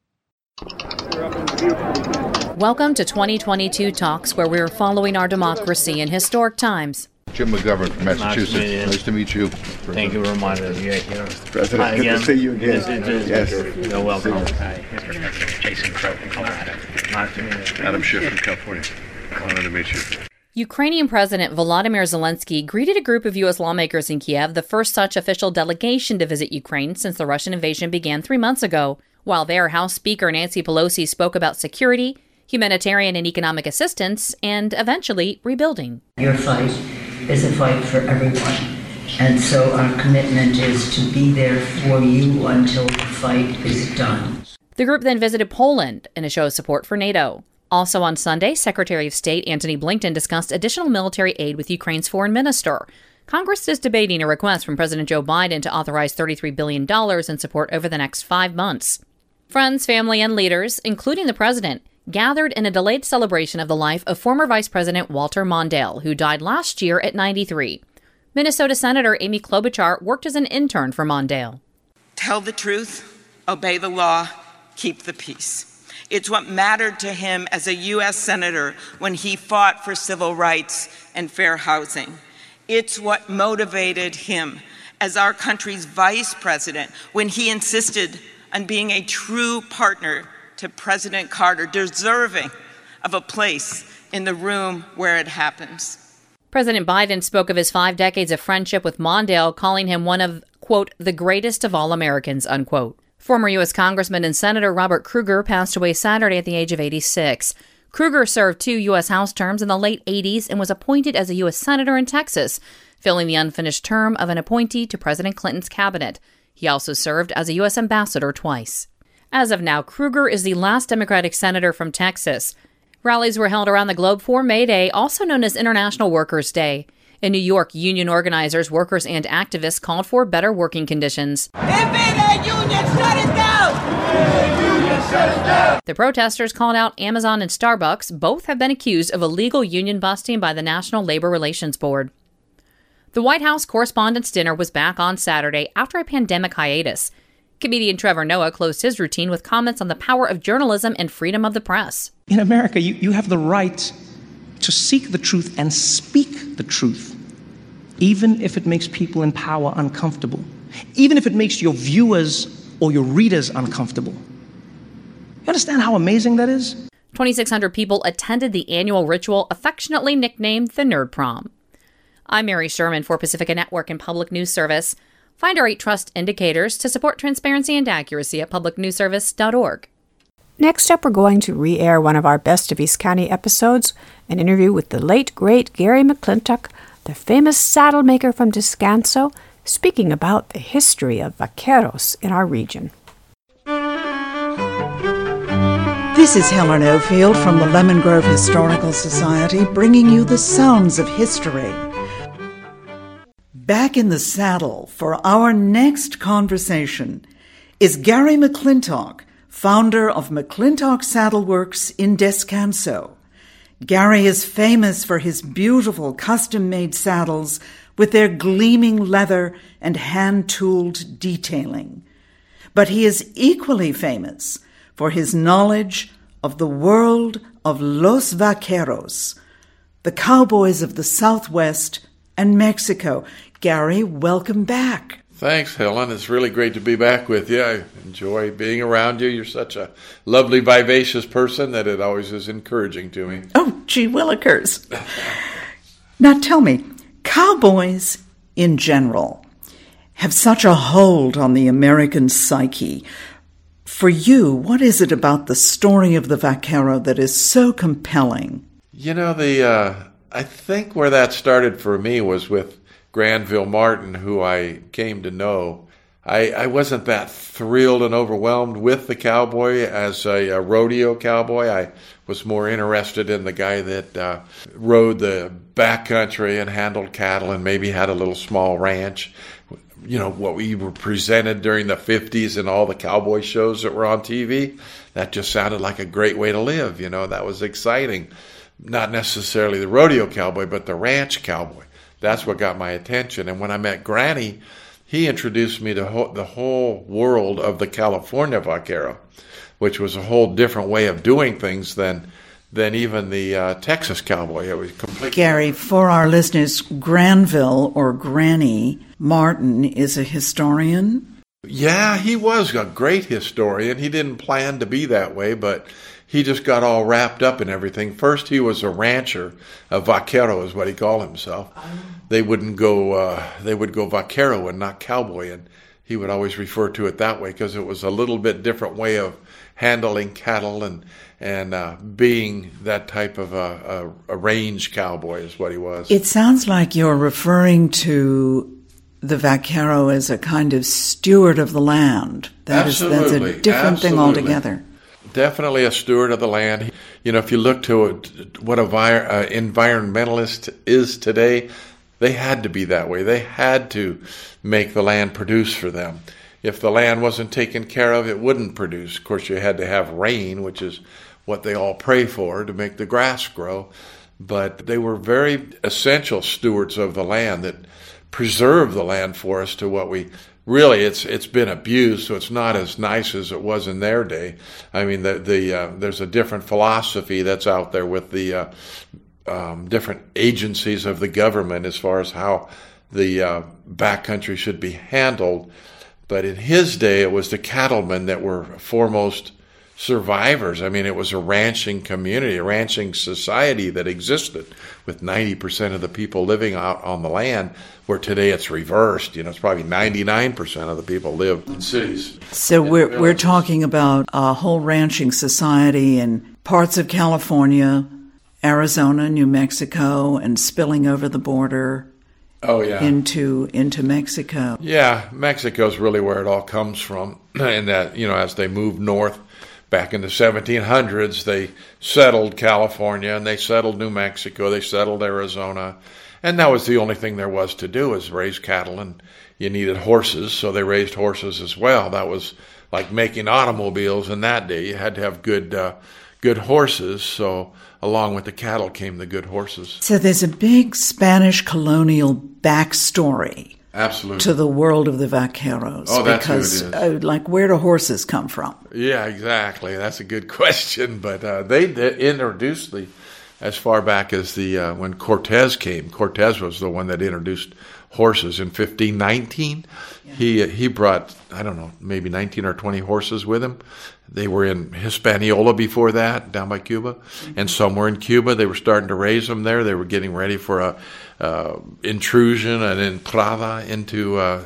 [SPEAKER 1] Welcome to twenty twenty-two Talks, where we're following our democracy in historic times.
[SPEAKER 22] Jim McGovern from Massachusetts.
[SPEAKER 23] Nice to meet you.
[SPEAKER 22] Nice to meet you.
[SPEAKER 23] Thank you for reminding me. Yeah, you know,
[SPEAKER 22] President,
[SPEAKER 23] hi
[SPEAKER 22] good
[SPEAKER 23] again.
[SPEAKER 22] to see you again.
[SPEAKER 23] Yes, it is.
[SPEAKER 22] Yes.
[SPEAKER 23] You're welcome. Hi, Jason Crow from Colorado. Nice to meet you.
[SPEAKER 22] Adam Schiff from California. Honored to meet you.
[SPEAKER 1] Ukrainian President Volodymyr Zelensky greeted a group of U S lawmakers in Kiev, the first such official delegation to visit Ukraine since the Russian invasion began three months ago. While there, House Speaker Nancy Pelosi spoke about security, humanitarian and economic assistance, and eventually rebuilding.
[SPEAKER 24] Your fight is a fight for everyone, and so our commitment is to be there for you until the fight is done.
[SPEAKER 1] The group then visited Poland in a show of support for NATO. Also on Sunday, Secretary of State Antony Blinken discussed additional military aid with Ukraine's foreign minister. Congress is debating a request from President Joe Biden to authorize thirty-three billion dollars in support over the next five months. Friends, family, and leaders, including the president, gathered in a delayed celebration of the life of former Vice President Walter Mondale, who died last year at ninety-three. Minnesota Senator Amy Klobuchar worked as an intern for Mondale.
[SPEAKER 25] Tell the truth, obey the law, keep the peace. It's what mattered to him as a U S Senator when he fought for civil rights and fair housing. It's what motivated him as our country's vice president when he insisted on being a true partner to President Carter, deserving of a place in the room where it happens.
[SPEAKER 1] President Biden spoke of his five decades of friendship with Mondale, calling him one of, quote, the greatest of all Americans, unquote. Former U S Congressman and Senator Robert Kruger passed away Saturday at the age of eighty-six. Kruger served two U S House terms in the late eighties and was appointed as a U S Senator in Texas, filling the unfinished term of an appointee to President Clinton's cabinet. He also served as a U S ambassador twice. As of now, Kruger is the last Democratic senator from Texas. Rallies were held around the globe for May Day, also known as International Workers' Day. In New York, union organizers, workers, and activists called for better working conditions.
[SPEAKER 26] If it ain't union, shut it down! Union, shut it down!
[SPEAKER 1] The protesters called out Amazon and Starbucks. Both have been accused of illegal union busting by the National Labor Relations Board. The White House Correspondents' Dinner was back on Saturday after a pandemic hiatus. Comedian Trevor Noah closed his routine with comments on the power of journalism and freedom of the press.
[SPEAKER 27] In America, you, you have the right to seek the truth and speak the truth, even if it makes people in power uncomfortable. even if it makes your viewers or your readers uncomfortable. You understand how amazing that is?
[SPEAKER 1] twenty-six hundred people attended the annual ritual affectionately nicknamed the Nerd Prom. I'm Mary Sherman for Pacifica Network and Public News Service. Find our eight trust indicators to support transparency and accuracy at public news service dot org.
[SPEAKER 2] Next up, we're going to re-air one of our Best of East County episodes, an interview with the late, great Gary McClintock, the famous saddle maker from Descanso, speaking about the history of vaqueros in our region.
[SPEAKER 4] This is Helen Ofield from the Lemon Grove Historical Society, bringing you the sounds of history. Back in the saddle for our next conversation is Gary McClintock, founder of McClintock Saddle Works in Descanso. Gary is famous for his beautiful custom-made saddles with their gleaming leather and hand-tooled detailing. But he is equally famous for his knowledge of the world of Los Vaqueros, the cowboys of the Southwest and Mexico. Gary, welcome back.
[SPEAKER 5] Thanks, Helen. It's really great to be back with you. I enjoy being around you. You're such a lovely, vivacious person that it always is encouraging to me.
[SPEAKER 4] Oh, gee willikers. Now tell me, cowboys in general have such a hold on the American psyche. For you, what is it about the story of the vaquero that is so compelling?
[SPEAKER 5] You know, the uh, I think where that started for me was with Granville Martin, who I came to know. I, I wasn't that thrilled and overwhelmed with the cowboy as a, a rodeo cowboy. I was more interested in the guy that uh, rode the backcountry and handled cattle and maybe had a little small ranch. You know, what we were presented during the fifties and all the cowboy shows that were on T V, that just sounded like a great way to live. You know, that was exciting. Not necessarily the rodeo cowboy, but the ranch cowboy. That's what got my attention. And when I met Granny, he introduced me to ho- the whole world of the California vaquero, which was a whole different way of doing things than than even the uh, Texas cowboy. It was completely
[SPEAKER 4] Gary, for our listeners, Granville or Granny Martin is a historian?
[SPEAKER 5] Yeah, he was a great historian. He didn't plan to be that way, but he just got all wrapped up in everything. First, he was a rancher. A vaquero is what he called himself. They wouldn't go, uh, they would go vaquero and not cowboy, and he would always refer to it that way because it was a little bit different way of handling cattle and and uh, being that type of a, a, a range cowboy is what he was.
[SPEAKER 4] It sounds like you're referring to the vaquero as a kind of steward of the land. That
[SPEAKER 5] Absolutely.
[SPEAKER 4] Is, that's a different
[SPEAKER 5] Absolutely.
[SPEAKER 4] thing altogether.
[SPEAKER 5] Definitely a steward of the land. You know, if you look to it, what a vi- uh, environmentalist is today, they had to be that way. They had to make the land produce for them. If the land wasn't taken care of, it wouldn't produce. Of course, you had to have rain, which is what they all pray for to make the grass grow. But they were very essential stewards of the land that preserved the land for us to what we really, it's it's been abused, so it's not as nice as it was in their day. I mean, the the uh, there's a different philosophy that's out there with the uh, um, different agencies of the government as far as how the uh, backcountry should be handled. But in his day, it was the cattlemen that were foremost survivors. I mean, it was a ranching community, a ranching society that existed with ninety percent of the people living out on the land, where today it's reversed. You know, it's probably ninety-nine percent of the people live in cities.
[SPEAKER 4] So we're we're talking about a whole ranching society in parts of California, Arizona, New Mexico, and spilling over the border.
[SPEAKER 5] Oh, yeah.
[SPEAKER 4] Into into Mexico.
[SPEAKER 5] Yeah, Mexico's really where it all comes from. And that, you know, as they moved north back in the seventeen hundreds, they settled California and they settled New Mexico, they settled Arizona. And that was the only thing there was to do, is raise cattle, and you needed horses, so they raised horses as well. That was like making automobiles in that day. You had to have good uh, good horses, so along with the cattle came the good horses.
[SPEAKER 4] So there's a big Spanish colonial backstory.
[SPEAKER 5] Absolutely.
[SPEAKER 4] To the world of the vaqueros.
[SPEAKER 5] Oh, that's
[SPEAKER 4] because,
[SPEAKER 5] who it is.
[SPEAKER 4] Uh, like, where do horses come from?
[SPEAKER 5] Yeah, exactly. That's a good question. But uh, they, they introduced the as far back as the uh, when Cortez came. Cortez was the one that introduced horses in fifteen nineteen. Yeah. He he brought, I don't know, maybe nineteen or twenty horses with him. They were in Hispaniola before that, down by Cuba, mm-hmm. and some were in Cuba. They were starting to raise them there. They were getting ready for a uh, intrusion, an entrada into uh,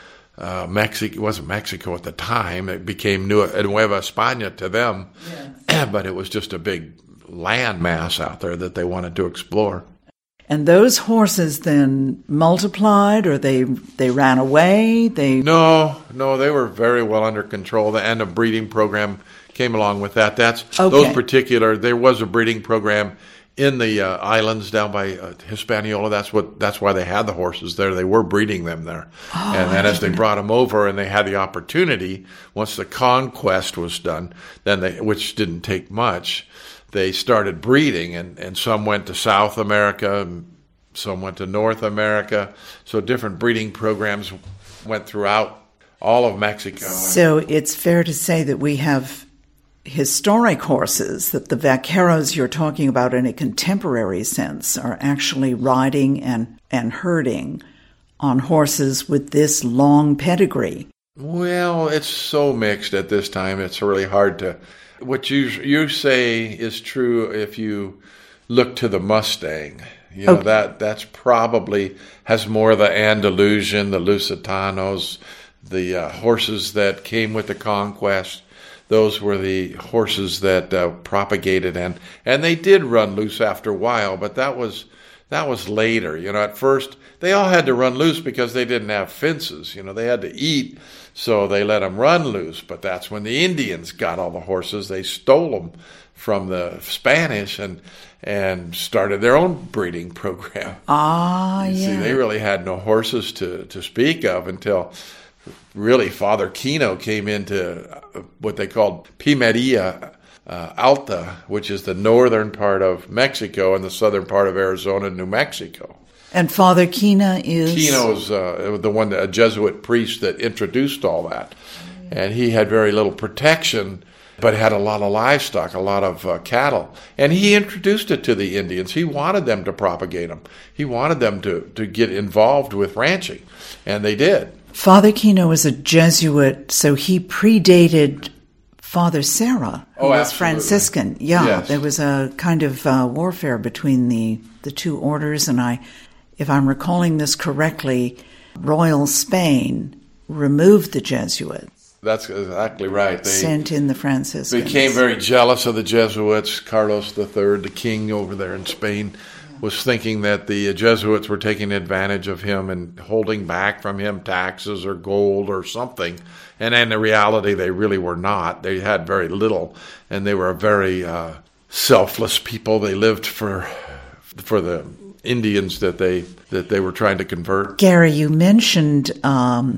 [SPEAKER 5] uh, Mexico. It wasn't Mexico at the time. It became Nueva España to them, yeah. But it was just a big land mass out there that they wanted to explore.
[SPEAKER 4] And those horses then multiplied, or they they ran away? They
[SPEAKER 5] No, no, they were very well under control, and a breeding program came along with that. That's okay. Those particular, there was a breeding program in the uh, islands down by uh, Hispaniola. That's what. That's why they had the horses there. They were breeding them there. Oh, and then as they brought them over and they had the opportunity, once the conquest was done, then they, which didn't take much, they started breeding, and, and some went to South America, some went to North America. So different breeding programs went throughout all of Mexico.
[SPEAKER 4] So it's fair to say that we have historic horses, that the vaqueros you're talking about in a contemporary sense are actually riding and, and herding on horses with this long pedigree.
[SPEAKER 5] Well, it's so mixed at this time, it's really hard to... What you you say is true if you look to the Mustang. You know, okay. that that's probably has more of the Andalusian, the Lusitanos, the uh, horses that came with the conquest. Those were the horses that uh, propagated, and and they did run loose after a while, but that was that was later. You know, at first they all had to run loose because they didn't have fences. You know, they had to eat. So they let them run loose, but that's when the Indians got all the horses. They stole them from the Spanish and and started their own breeding program.
[SPEAKER 4] Ah,
[SPEAKER 5] you
[SPEAKER 4] yeah.
[SPEAKER 5] See, they really had no horses to, to speak of until really Father Kino came into what they called Pimeria uh, Alta, which is the northern part of Mexico and the southern part of Arizona and New Mexico.
[SPEAKER 4] And Father Kina is?
[SPEAKER 5] Kino's uh, the one, a Jesuit priest that introduced all that. And he had very little protection, but had a lot of livestock, a lot of uh, cattle. And he introduced it to the Indians. He wanted them to propagate them. He wanted them to, to get involved with ranching. And they did.
[SPEAKER 4] Father Kino was a Jesuit, so he predated Father Serra, who
[SPEAKER 5] oh,
[SPEAKER 4] was
[SPEAKER 5] absolutely.
[SPEAKER 4] Franciscan. Yeah,
[SPEAKER 5] yes.
[SPEAKER 4] There was a kind of uh, warfare between the, the two orders, and I... If I'm recalling this correctly, Royal Spain removed the Jesuits.
[SPEAKER 5] That's exactly right. They
[SPEAKER 4] sent in the Franciscans.
[SPEAKER 5] Became very jealous of the Jesuits. Carlos the Third, the king over there in Spain, was thinking that the Jesuits were taking advantage of him and holding back from him taxes or gold or something. And in reality, they really were not. They had very little, and they were a very uh, selfless people. They lived for for the Indians that they that they were trying to convert.
[SPEAKER 4] Gary, you mentioned um,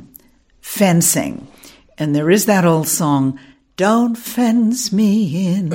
[SPEAKER 4] fencing, and there is that old song, "Don't Fence Me In,"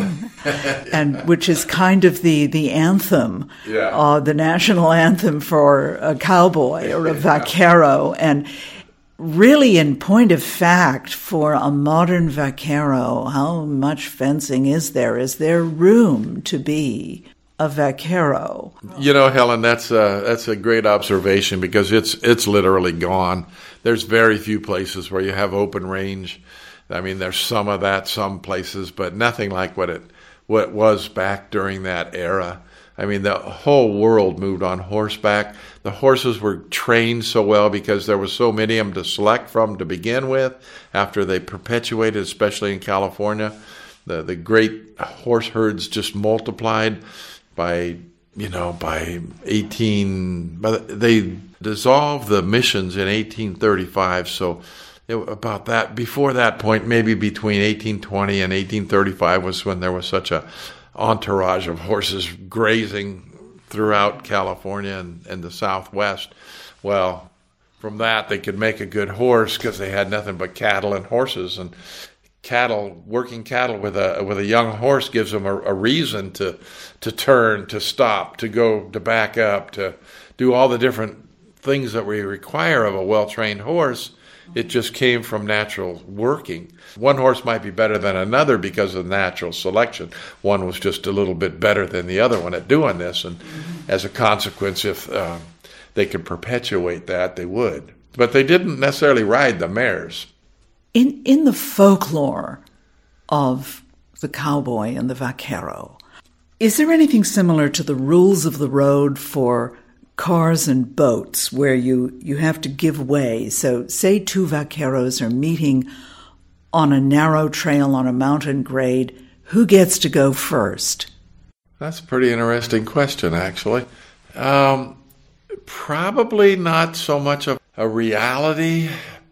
[SPEAKER 4] and which is kind of the the anthem,
[SPEAKER 5] yeah.
[SPEAKER 4] uh, the national anthem for a cowboy or a vaquero, and really, in point of fact, for a modern vaquero, how much fencing is there? Is there room to be a vaquero?
[SPEAKER 5] You know, Helen, that's a, that's a great observation because it's it's literally gone. There's very few places where you have open range. I mean, there's some of that, some places, but nothing like what it what it was back during that era. I mean, the whole world moved on horseback. The horses were trained so well because there were so many of them to select from to begin with. After they perpetuated, especially in California, the the great horse herds just multiplied. By, you know, by eighteen, but they dissolved the missions in eighteen thirty-five. So it, about that, before that point, maybe between eighteen twenty and eighteen thirty-five was when there was such a entourage of horses grazing throughout California and, and the Southwest. Well, from that, they could make a good horse because they had nothing but cattle and horses. And cattle, working cattle with a with a young horse gives them a, a reason to to turn, to stop, to go, to back up, to do all the different things that we require of a well-trained horse. It just came from natural working. One horse might be better than another because of natural selection. One was just a little bit better than the other one at doing this, and as a consequence, if uh, they could perpetuate that, they would. But they didn't necessarily ride the mares.
[SPEAKER 4] In in the folklore of the cowboy and the vaquero, is there anything similar to the rules of the road for cars and boats where you, you have to give way? So say two vaqueros are meeting on a narrow trail on a mountain grade, who gets to go first?
[SPEAKER 5] That's a pretty interesting question, actually. Um, probably not so much of a reality.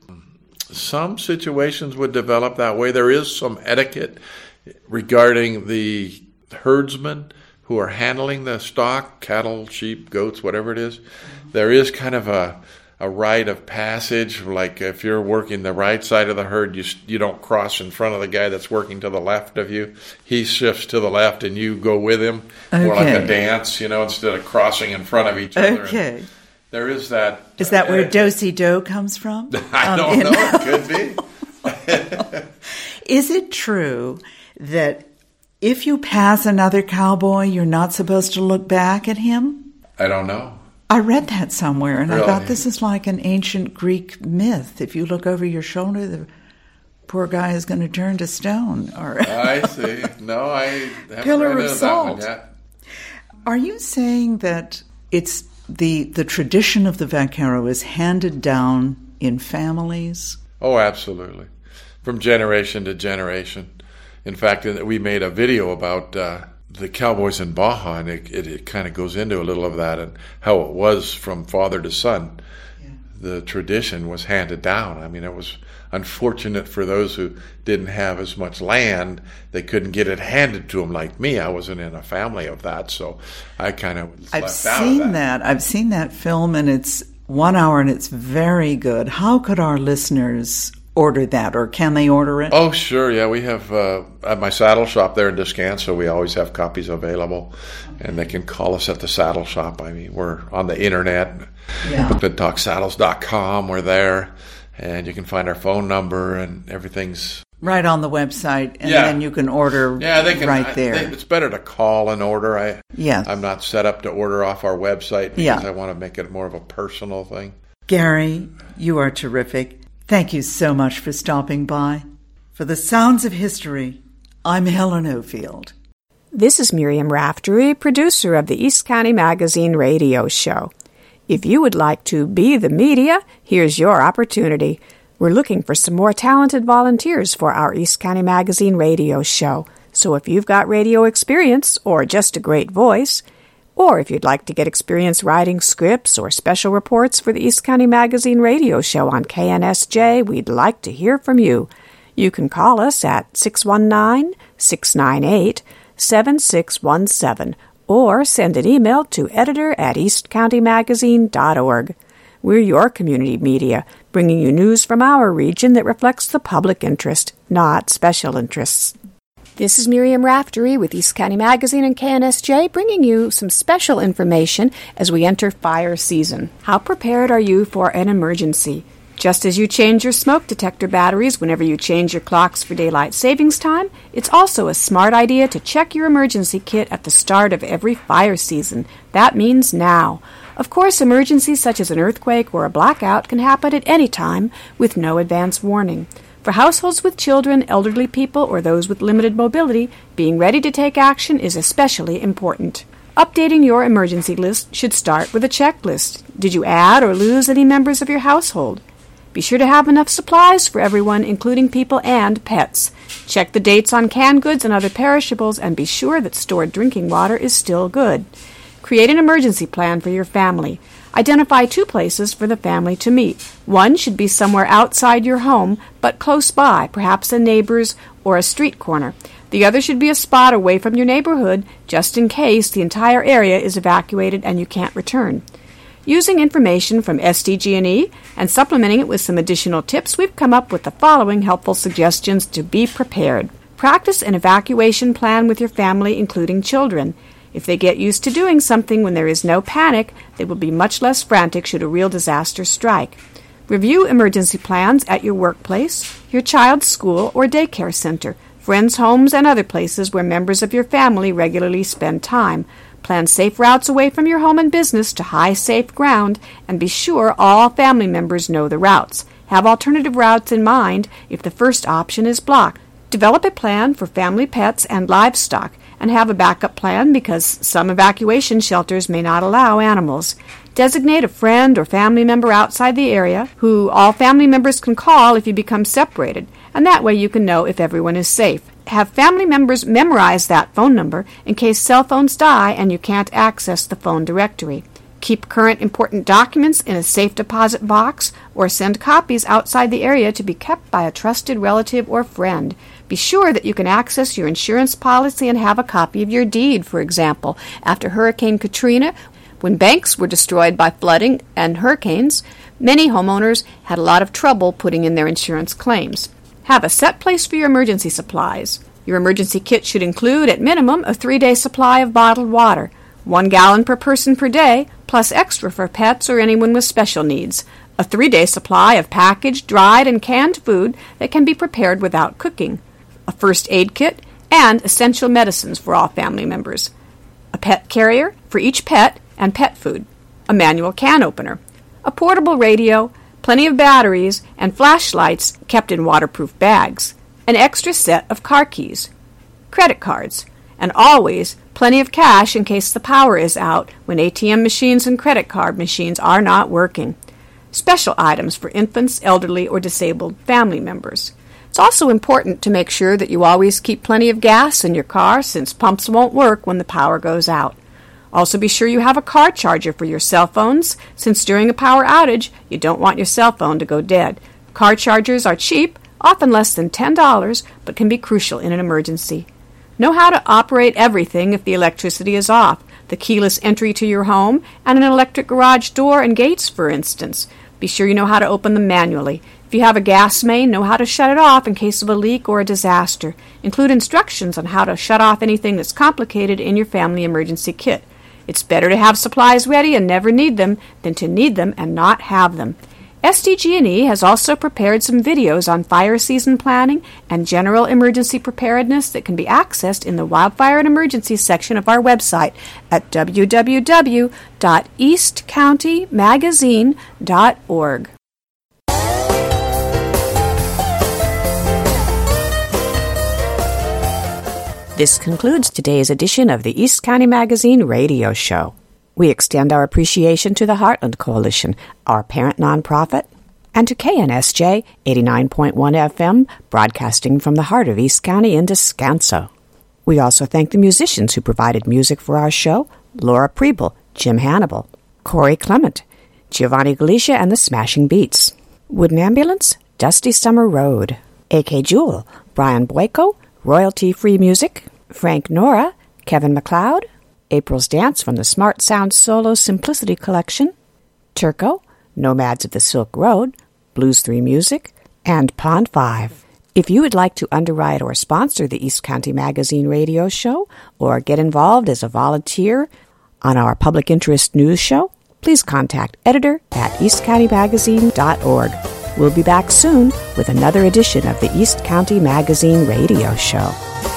[SPEAKER 5] Some situations would develop that way. There is some etiquette regarding the herdsmen who are handling the stock, cattle, sheep, goats, whatever it is. There is kind of a, a rite of passage, like if you're working the right side of the herd, you you don't cross in front of the guy that's working to the left of you. He shifts to the left and you go with him. Okay. More like a dance, you know, instead of crossing in front of each other.
[SPEAKER 4] Okay.
[SPEAKER 5] And there is that.
[SPEAKER 4] Is that uh, where do-si-do comes from?
[SPEAKER 5] I don't um, know. It could be.
[SPEAKER 4] Is it true that if you pass another cowboy, you're not supposed to look back at him?
[SPEAKER 5] I don't know.
[SPEAKER 4] I read that somewhere, and
[SPEAKER 5] really?
[SPEAKER 4] I thought this is like an ancient Greek myth. If you look over your shoulder, the poor guy is going to turn to stone. Or
[SPEAKER 5] I see. No, I haven't
[SPEAKER 4] Pillar
[SPEAKER 5] read
[SPEAKER 4] of
[SPEAKER 5] that
[SPEAKER 4] salt.
[SPEAKER 5] one yet.
[SPEAKER 4] Are you saying that it's the the tradition of the vaquero is handed down in families?
[SPEAKER 5] Oh, absolutely. From generation to generation. In fact, we made a video about uh, the cowboys in Baja, and it, it, it kind of goes into a little of that and how it was from father to son. Yeah. The tradition was handed down. I mean, it was unfortunate for those who didn't have as much land. They couldn't get it handed to them like me. I wasn't in a family of that, so I kind of was
[SPEAKER 4] I've
[SPEAKER 5] left out of
[SPEAKER 4] seen
[SPEAKER 5] that.
[SPEAKER 4] that. I've seen that film, and it's one hour, and it's very good. How could our listeners order that, or can they order it?
[SPEAKER 5] Oh, sure, yeah. We have, uh, at my saddle shop there in Descanso, we always have copies available, and they can call us at the saddle shop. I mean, we're on the internet,
[SPEAKER 4] yeah.
[SPEAKER 5] good talk saddles dot com, we're there, and you can find our phone number, and everything's...
[SPEAKER 4] Right on the website, and
[SPEAKER 5] yeah.
[SPEAKER 4] then you can order
[SPEAKER 5] yeah, they can,
[SPEAKER 4] right there.
[SPEAKER 5] I, they, it's better to call and order. I,
[SPEAKER 4] yes.
[SPEAKER 5] I'm not set up to order off our website because
[SPEAKER 4] yeah.
[SPEAKER 5] I want to make it more of a personal thing.
[SPEAKER 4] Gary, you are terrific. Thank you so much for stopping by. For the Sounds of History, I'm Helen Ofield.
[SPEAKER 2] This is Miriam Raftery, producer of the East County Magazine radio show. If you would like to be the media, here's your opportunity. We're looking for some more talented volunteers for our East County Magazine radio show. So if you've got radio experience or just a great voice, or if you'd like to get experience writing scripts or special reports for the East County Magazine radio show on K N S J, we'd like to hear from you. You can call us at six one nine, six nine eight, seven six one seven or send an email to editor at east county magazine dot org. We're your community media, bringing you news from our region that reflects the public interest, not special interests. This is Miriam Raftery with East County Magazine and K N S J, bringing you some special information as we enter fire season. How prepared are you for an emergency? Just as you change your smoke detector batteries whenever you change your clocks for daylight savings time, it's also a smart idea to check your emergency kit at the start of every fire season. That means now. Of course, emergencies such as an earthquake or a blackout can happen at any time with no advance warning. For households with children, elderly people, or those with limited mobility, being ready to take action is especially important. Updating your emergency list should start with a checklist. Did you add or lose any members of your household? Be sure to have enough supplies for everyone, including people and pets. Check the dates on canned goods and other perishables, and be sure that stored drinking water is still good. Create an emergency plan for your family. Identify two places for the family to meet. One should be somewhere outside your home, but close by, perhaps a neighbor's or a street corner. The other should be a spot away from your neighborhood, just in case the entire area is evacuated and you can't return. Using information from S D G and E and supplementing it with some additional tips, we've come up with the following helpful suggestions to be prepared. Practice an evacuation plan with your family, including children. If they get used to doing something when there is no panic, they will be much less frantic should a real disaster strike. Review emergency plans at your workplace, your child's school or daycare center, friends' homes, and other places where members of your family regularly spend time. Plan safe routes away from your home and business to high, safe ground, and be sure all family members know the routes. Have alternative routes in mind if the first option is blocked. Develop a plan for family pets and livestock, and have a backup plan because some evacuation shelters may not allow animals. Designate a friend or family member outside the area who all family members can call if you become separated, and that way you can know if everyone is safe. Have family members memorize that phone number in case cell phones die and you can't access the phone directory. Keep current important documents in a safe deposit box or send copies outside the area to be kept by a trusted relative or friend. Be sure that you can access your insurance policy and have a copy of your deed, for example. After Hurricane Katrina, when banks were destroyed by flooding and hurricanes, many homeowners had a lot of trouble putting in their insurance claims. Have a set place for your emergency supplies. Your emergency kit should include, at minimum, a three-day supply of bottled water, one gallon per person per day, plus extra for pets or anyone with special needs. A three-day supply of packaged, dried, and canned food that can be prepared without cooking. A first aid kit, and essential medicines for all family members. A pet carrier for each pet and pet food. A manual can opener. A portable radio, plenty of batteries, and flashlights kept in waterproof bags. An extra set of car keys. Credit cards. And always plenty of cash in case the power is out when A T M machines and credit card machines are not working. Special items for infants, elderly, or disabled family members. It's also important to make sure that you always keep plenty of gas in your car since pumps won't work when the power goes out. Also be sure you have a car charger for your cell phones since during a power outage you don't want your cell phone to go dead. Car chargers are cheap, often less than ten dollars, but can be crucial in an emergency. Know how to operate everything if the electricity is off, the keyless entry to your home, and an electric garage door and gates, for instance. Be sure you know how to open them manually. If you have a gas main, know how to shut it off in case of a leak or a disaster. Include instructions on how to shut off anything that's complicated in your family emergency kit. It's better to have supplies ready and never need them than to need them and not have them. S D G and E has also prepared some videos on fire season planning and general emergency preparedness that can be accessed in the Wildfire and Emergency section of our website at w w w dot east county magazine dot org. This concludes today's edition of the East County Magazine radio show. We extend our appreciation to the Heartland Coalition, our parent nonprofit, and to K N S J eighty-nine point one F M, broadcasting from the heart of East County in Descanso. We also thank the musicians who provided music for our show: Laura Preble, Jim Hannibal, Corey Clement, Giovanni Galicia and the Smashing Beats, Wooden Ambulance, Dusty Summer Road, A K Jewel, Brian Boyko, Royalty-Free Music, Frank Nora, Kevin MacLeod, April's Dance from the Smart Sound Solo Simplicity Collection, Turco, Nomads of the Silk Road, Blues three Music, and Pond five. If you would like to underwrite or sponsor the East County Magazine radio show or get involved as a volunteer on our public interest news show, please contact editor at east county magazine dot org. We'll be back soon with another edition of the East County Magazine radio show.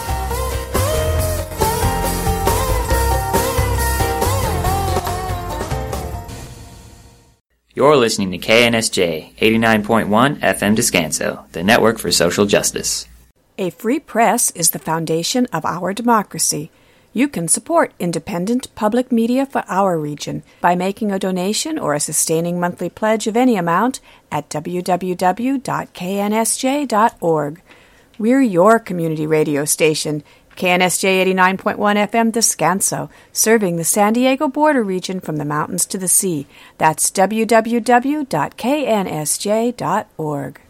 [SPEAKER 9] You're listening to K N S J eighty-nine point one F M Descanso, the network for social justice.
[SPEAKER 2] A free press is the foundation of our democracy. You can support independent public media for our region by making a donation or a sustaining monthly pledge of any amount at w w w dot k n s j dot org. We're your community radio station, K N S J eighty-nine point one F M Descanso, serving the San Diego border region from the mountains to the sea. That's w w w dot k n s j dot org.